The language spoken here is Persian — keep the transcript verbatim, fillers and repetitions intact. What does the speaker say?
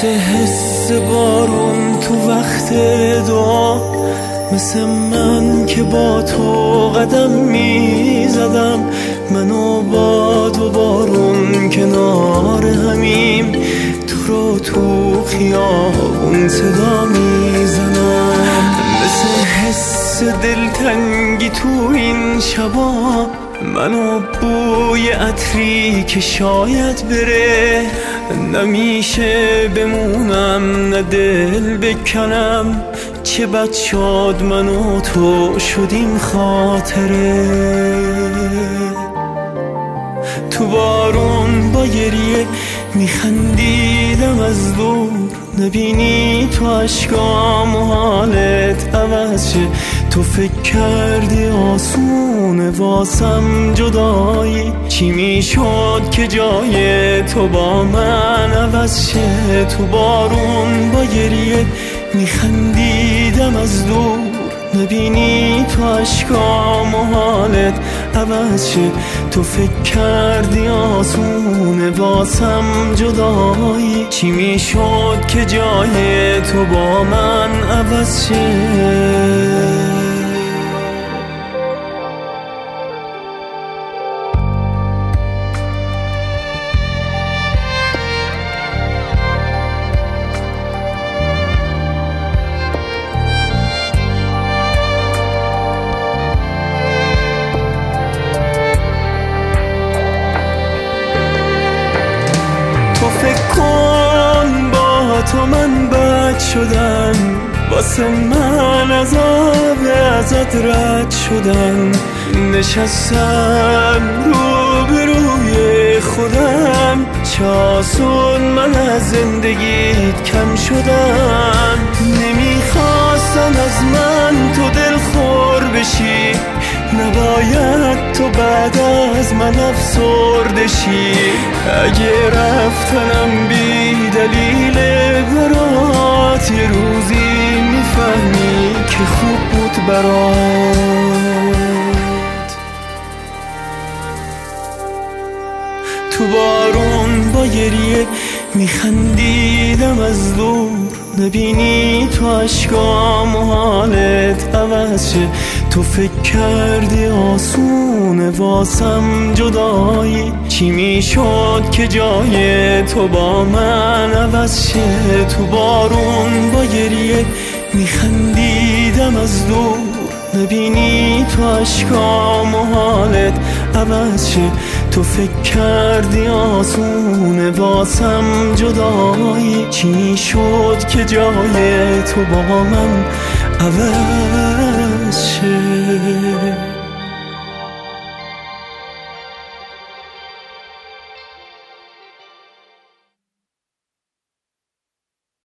مثل حس بارون تو وقت دعا، مثل من که با تو قدم می زدم، منو باد و بارون کنار همیم، تو رو تو خیابون صدا می زنم. مثل حس دلتنگی تو این شبا، منو بوی عطری که شاید بره، نمیشه بمونم نه دل بکنم، چه بد شد من و تو شدیم خاطره. تو بارون با گریه میخندیدم از دور، نبینی تو عشقام و حالت عوض شه، تو فکر کردی آسونه واسم جدایی، چی میشد که جای تو با من عوض شه. تو بارون با گریه میخندیدم از دور، نبینی تو عشقام و حالت عوض شه، تو فکر کردی آسونه واسم جدایی، چی میشد که جای تو با من عوض شه. تو فکر کن با تو من بد شدم، واسه من عذاب ازت رد شدم، نشستم رو به روی خودم، چه آسون من از زندگیت کم شدم. نمیخواستم از من تو دل خور بشی، نباید تو بعد از من افسرده شی، اگه رفتنم بی دلیل برات، یه روزی میفهمی که خوب بود برات. تو بارون با گریه میخندیدم از دور، نبینی تو عشقام و حالت عوض شه، تو فکر کردی آسونه واسم جدایی، چی میشد که جای تو با من عوض شه. تو بارون با گریه میخندیدم از دور، نبینی تو عشقام و حالت عوض شه، تو فکر کردی آسونه واسم جدایی، چی شد که جای تو با من عوض